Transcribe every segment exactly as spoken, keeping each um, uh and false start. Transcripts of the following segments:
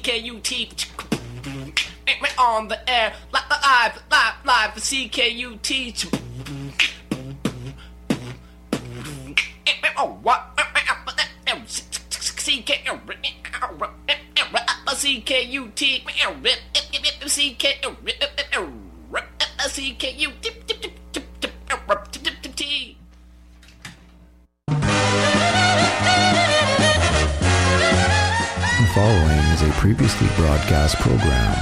K U T. On the air, live, live, live, live for C K U T. Oh, what? C K U T. C K C K U T. The following is a previously broadcast program.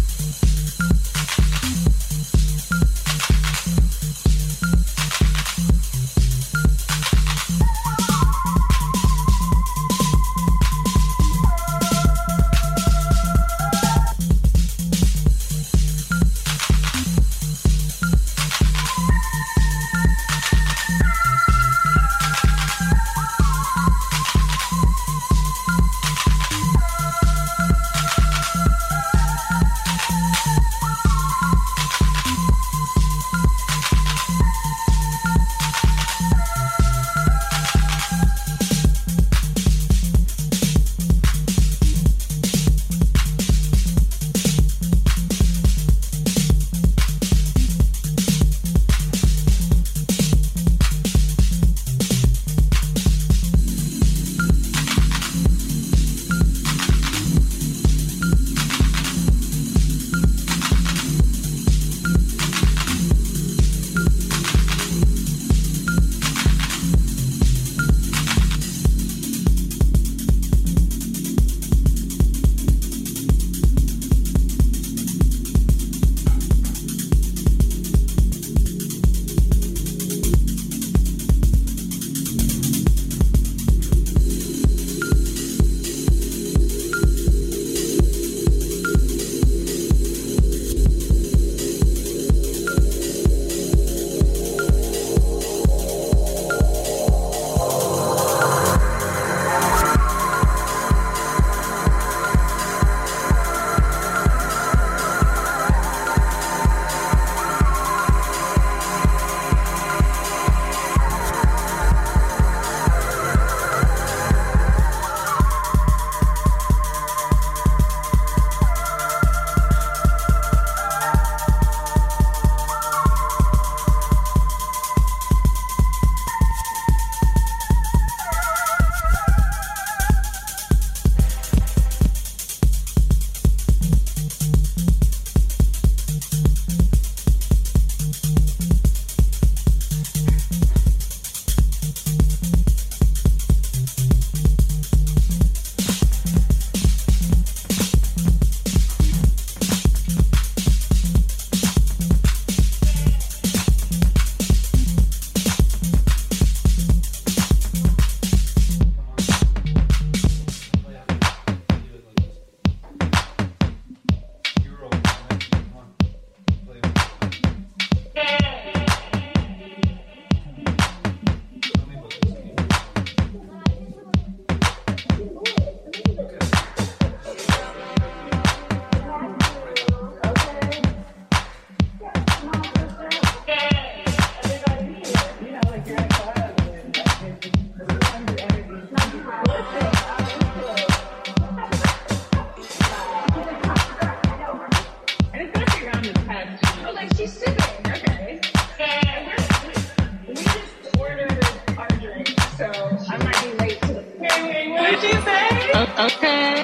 Okay.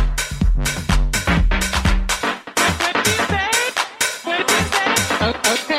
Okay.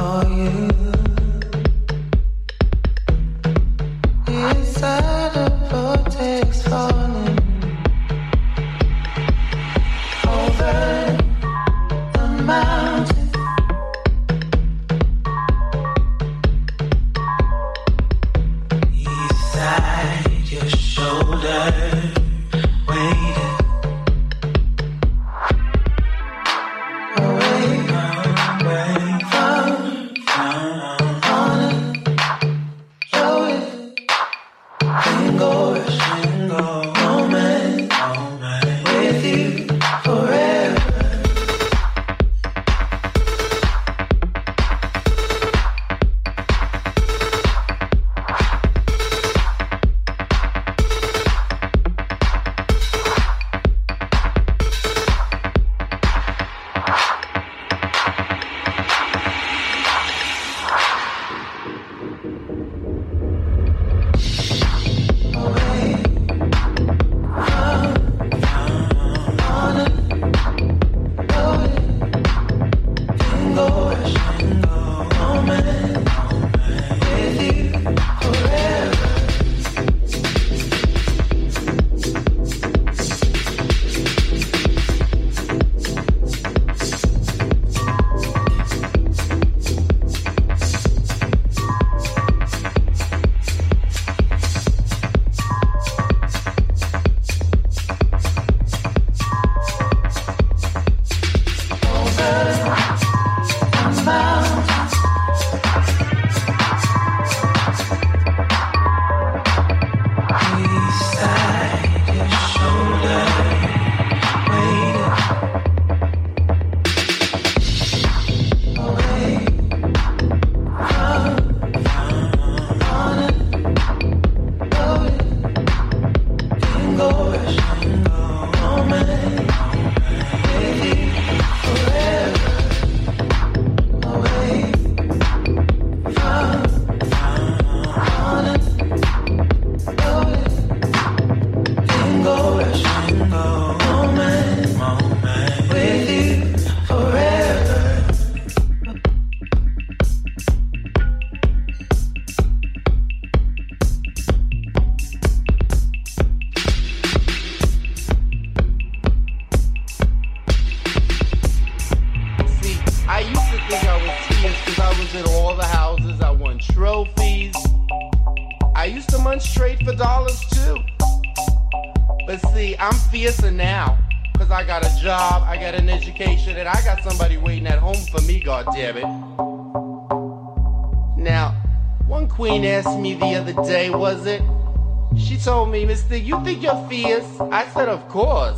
Was it? She told me, Mister, you think you're fierce? I said, of course.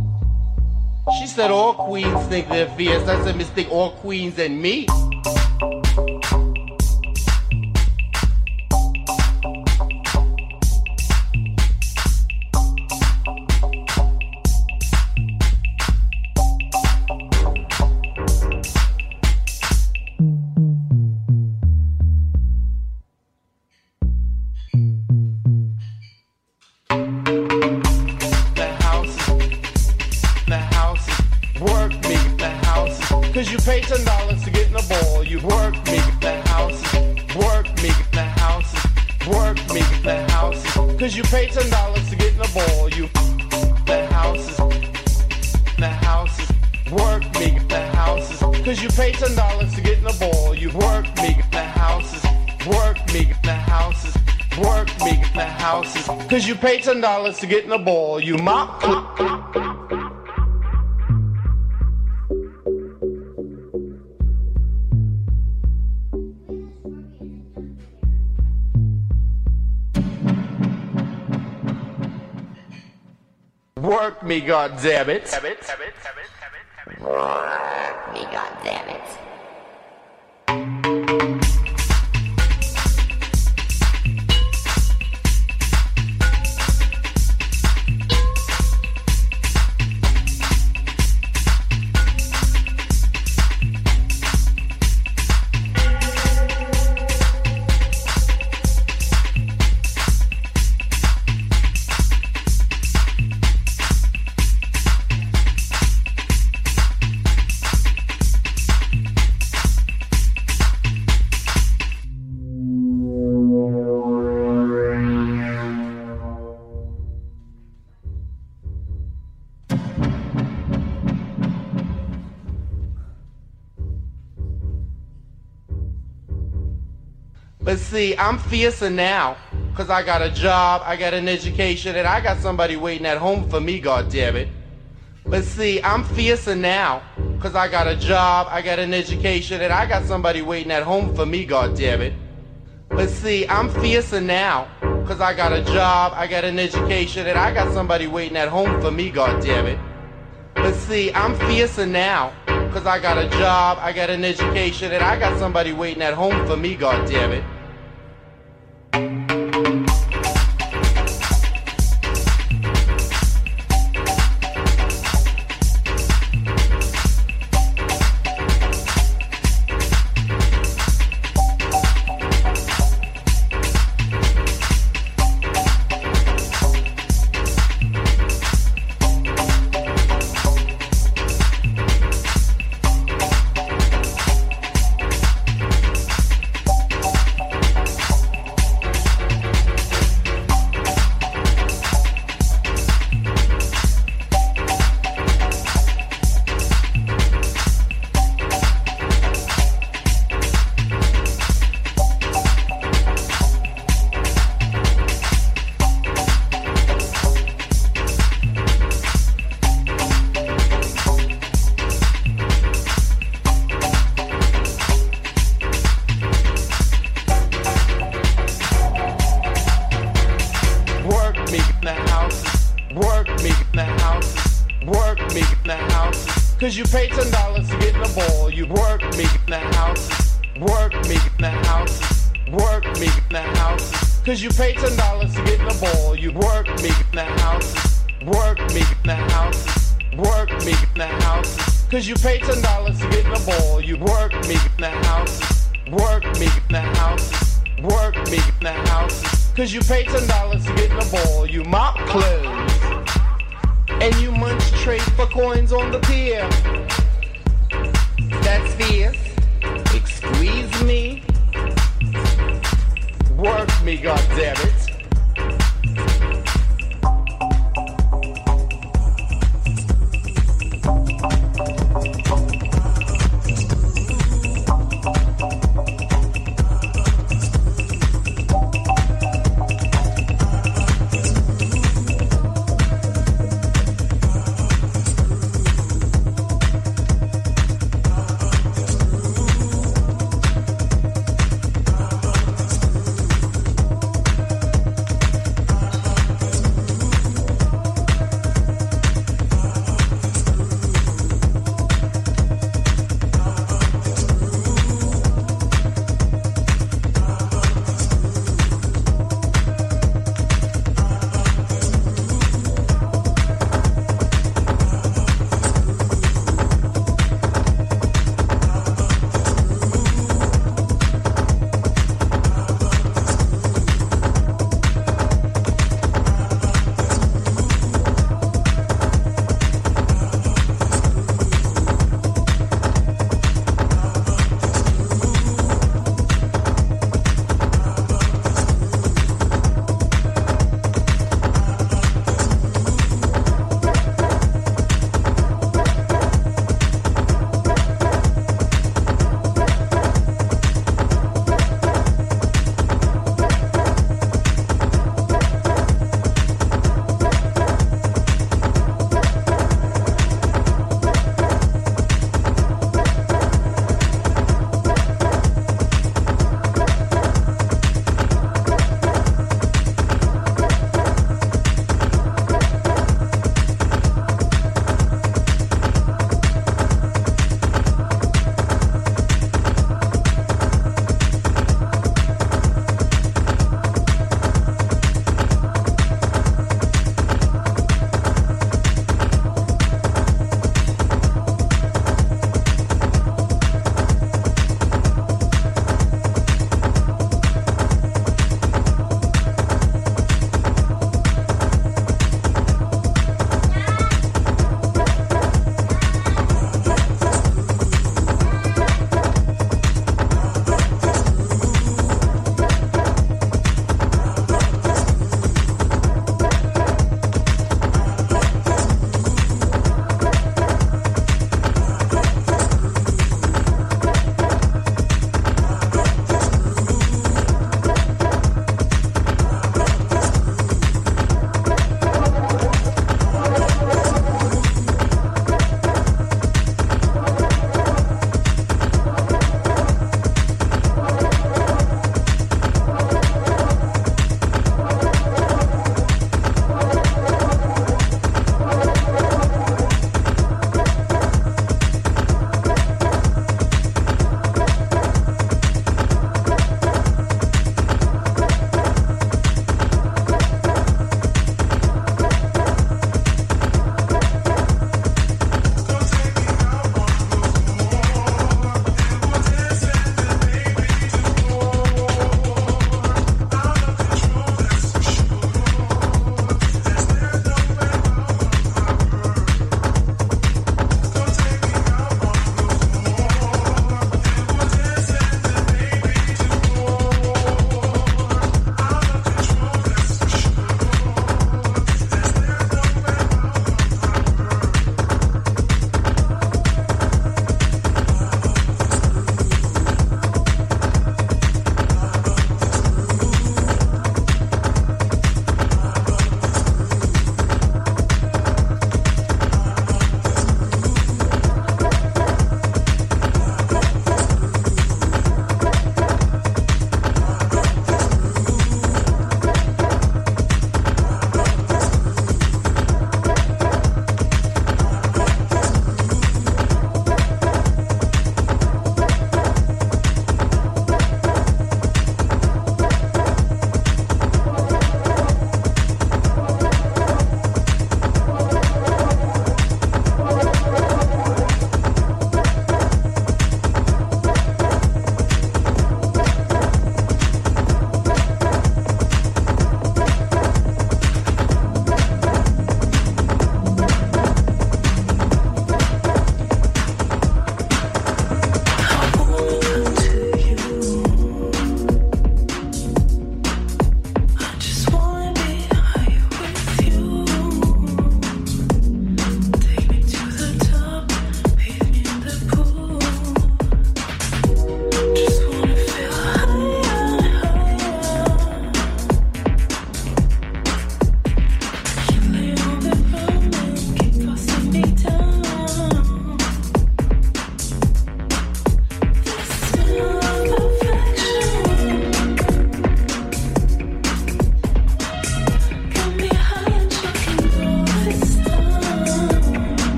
She said, all queens think they're fierce. I said, Mister, all queens and me. Cause you paid ten dollars to get in the ball, you mop. Work me, goddammit. Work me, goddammit. But see, I'm fiercer now, cause I got a job, I got an education, and I got somebody waiting at home for me, goddammit. But see, I'm fiercer now, cause I got a job, I got an education, and I got somebody waiting at home for me, goddammit. But see, I'm fiercer now, cause I got a job, I got an education, and I got somebody waiting at home for me, goddammit. But see, I'm fiercer now, cause I got a job, I got an education, and I got somebody waiting at home for me, goddammit. Cause you paid ten dollars to get in the ball. You work me in the house. Work me in the house. Work me in the house. Cause you paid ten dollars to get in the ball. You work me in the house. Work me in the house. Work me in the house. Cause you paid ten dollars to get in the ball. You work me in the house. Work me in the house. Work me in the house. Cause you paid ten dollars to get in the ball. You mop clothes. And you munch trade for coins on the pier. That's fierce. Squeeze me. Work me, goddammit.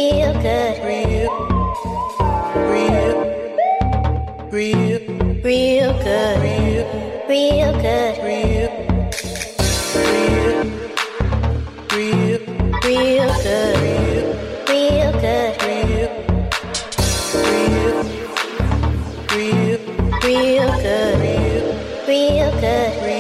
real good, real, real, real, real good, real, real good, real, real, real good, real, real good, real, real, real good, real, real good, real.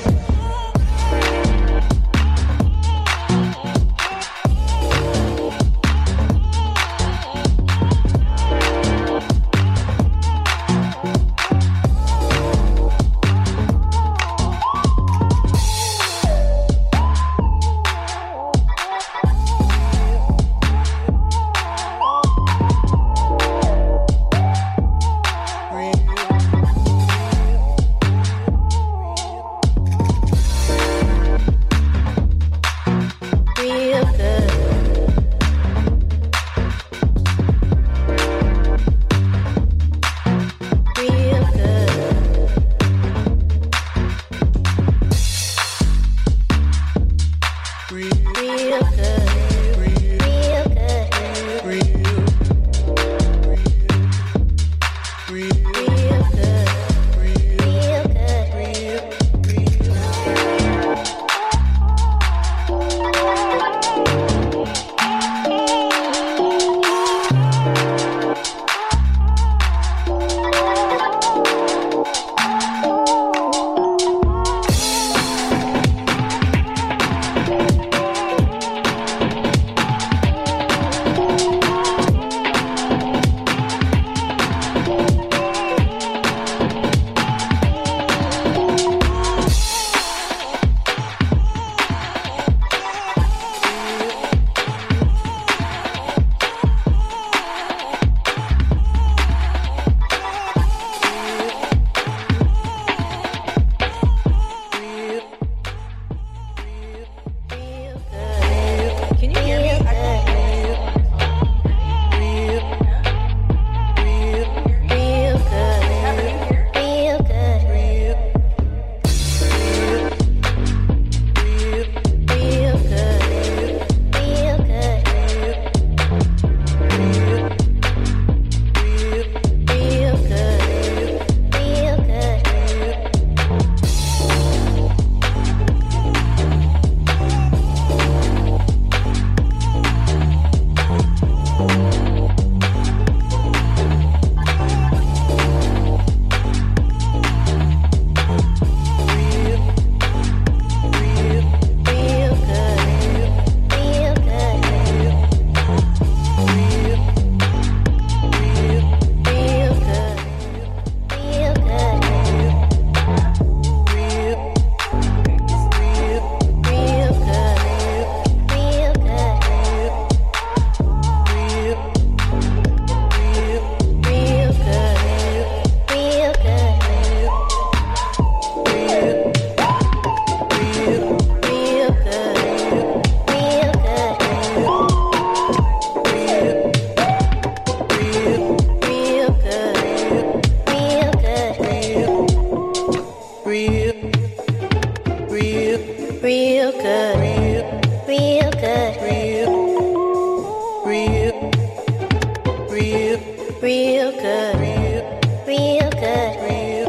real good, real, real good,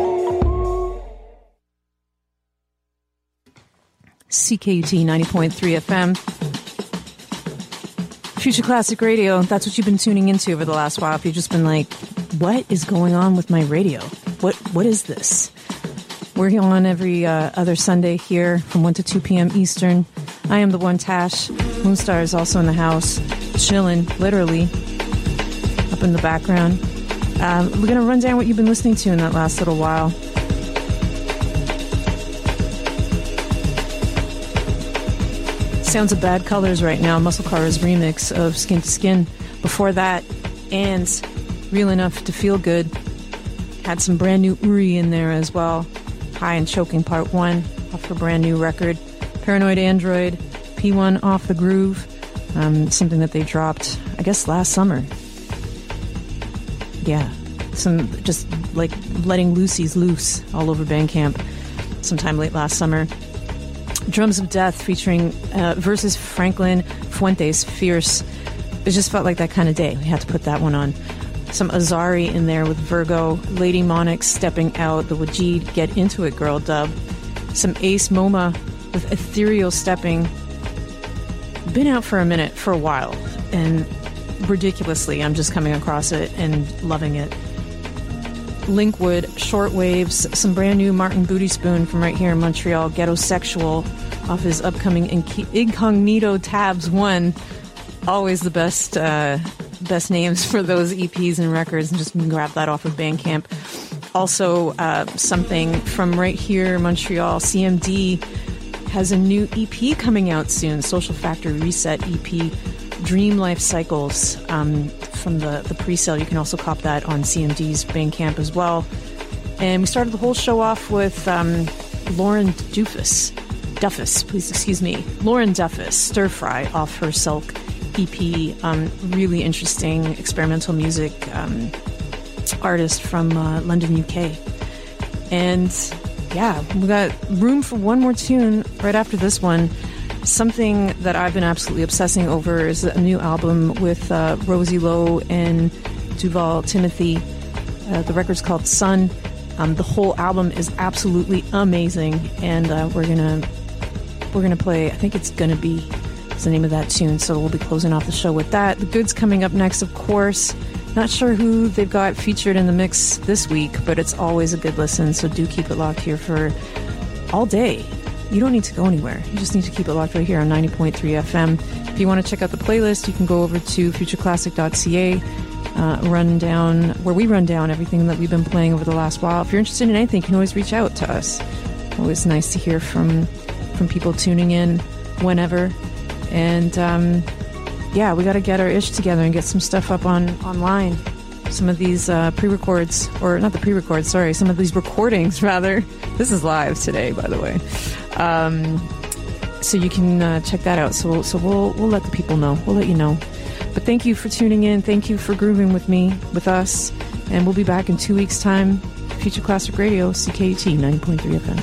real. C K U T ninety point three F M. Future Classic Radio. That's what you've been tuning into over the last while. If you've just been like, what is going on with my radio? What What is this? We're on every uh, other Sunday here from one to two p.m. Eastern. I am the one, Tash. Moonstar is also in the house, chilling, literally, up in the background. Um, we're going to run down what you've been listening to in that last little while. Sounds of Bad Colors right now, Muscle Cars remix of Skin to Skin. Before that, and Real Enough to Feel Good. Had some brand new Uri in there as well. High and Choking Part one off her brand new record. Paranoid Android, P one Off the Groove. Um, something that they dropped, I guess, last summer. Yeah, some just like letting loosies loose all over Bandcamp sometime late last summer. Drums of Death featuring uh, versus Franklin Fuentes, Fierce. it just felt like that kind of day. We had to put that one on. Some Azari in there with Virgo, Lady Monix stepping out, the Wajid Get Into It Girl dub, some Ace MoMA with Ethereal stepping. Been out for a minute, for a while, and ridiculously, I'm just coming across it and loving it. Linkwood, Shortwaves, some brand new Martin Booty Spoon from right here in Montreal, Ghetto Sexual, off his upcoming Incognito Tabs one. Always the best uh, best names for those E Ps and records, and just grab that off of Bandcamp. Also, uh, something from right here in Montreal, C M D has a new E P coming out soon, Social Factor Reset E P, Dream Life Cycles, um, from the, the pre-sale. You can also cop that on C M D's Bandcamp as well. And we started the whole show off with um, Lauren Duffus, Duffus, please excuse me, Lauren Duffus, Stir Fry, off her Silk E P. Um, really interesting experimental music um, artist from uh, London, U K. And yeah, we got room for one more tune right after this one. Something that I've been absolutely obsessing over is a new album with uh, Rosie Lowe and Duval Timothy. Uh, the record's called Sun. Um, the whole album is absolutely amazing, and uh, we're gonna we're gonna play. I think it's gonna be is the name of that tune. So we'll be closing off the show with that. The Goods coming up next, of course. Not sure who they've got featured in the mix this week, but it's always a good listen. So do keep it locked here for all day. You don't need to go anywhere. You just need to keep it locked right here on ninety point three F M. If you want to check out the playlist, you can go over to future classic dot c a, uh, run down, where we run down everything that we've been playing over the last while. If you're interested in anything, you can always reach out to us. Always nice to hear from from people tuning in whenever. And um, yeah, we got to get our ish together and get some stuff up on online. Some of these uh, pre-records, or not the pre-records, sorry, some of these recordings, rather. This is live today, by the way. Um, so you can uh, check that out. So, so we'll we'll let the people know. We'll let you know. But thank you for tuning in. Thank you for grooving with me, with us. And we'll be back in two weeks' time. Future Classic Radio, C K U T, ninety point three F M.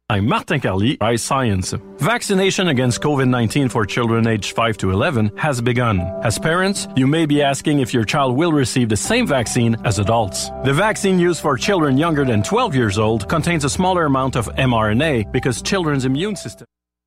I'm Martin Carly, iScience. Vaccination against COVID nineteen for children aged five to eleven has begun. As parents, you may be asking if your child will receive the same vaccine as adults. The vaccine used for children younger than twelve years old contains a smaller amount of mRNA because children's immune system...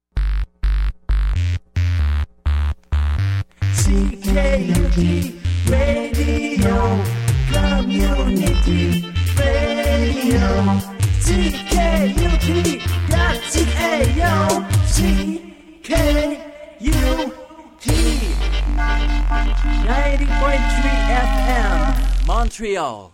C K U T Radio, Community Radio. C K U T dot C A yo, C K U T ninety point three F M, Montreal.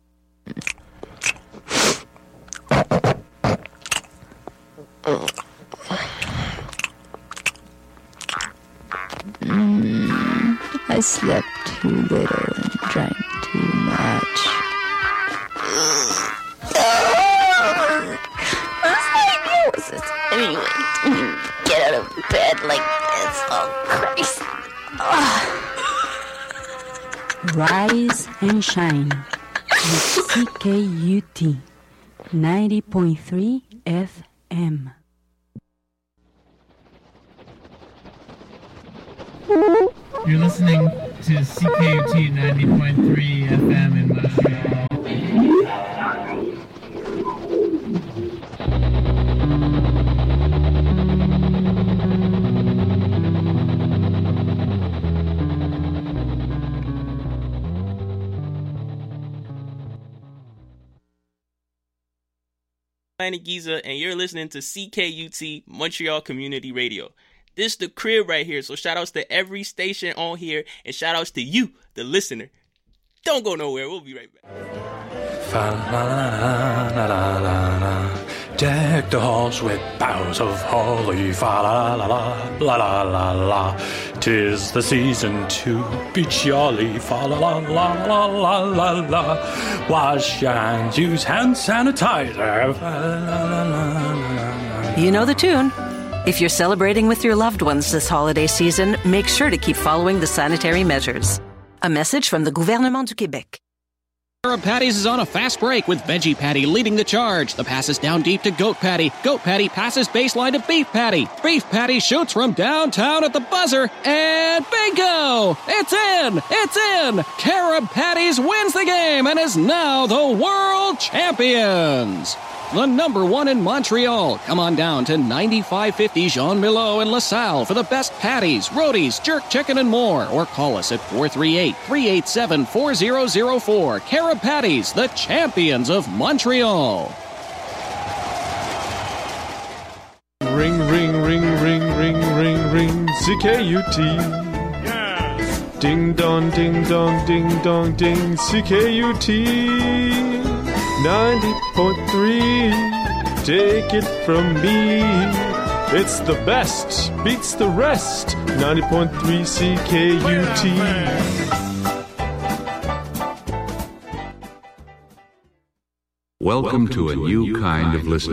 Mm, I slept too little and drank too much. Was this anyway? Get out of bed like this. Oh, Christ. Oh. Rise and shine with C K U T ninety point three F M. You're listening to C K U T ninety point three F M in Montreal. Giza, and you're listening to C K U T Montreal Community Radio. This the crib right here, so shout outs to every station on here, and shout outs to you, the listener. Don't go nowhere, we'll be right back. Deck the halls with boughs of holly, fa la la la la la la la. Tis the season to be jolly, fa la la la la la la la. Wash your hands, use hand sanitizer. You know the tune. If you're celebrating with your loved ones this holiday season, make sure to keep following the sanitary measures. A message from the Gouvernement du Québec. Carib Patties is on a fast break with Veggie Patty leading the charge. The pass is down deep to Goat Patty. Goat Patty passes baseline to Beef Patty. Beef Patty shoots from downtown at the buzzer, and bingo! It's in! It's in! Carib Patties wins the game and is now the world champions! The number one in Montreal. Come on down to ninety-five fifty Jean Milo in LaSalle for the best patties, rotis, jerk chicken, and more. Or call us at four three eight, three eight seven, four zero zero four. Carib Patties, the champions of Montreal. Ring, ring, ring, ring, ring, ring, ring, C K U T. Yeah. Ding dong, ding dong, ding dong, ding, C K U T. ninety point three, take it from me. It's the best, beats the rest. ninety point three C K U T. Welcome to a new kind of listening.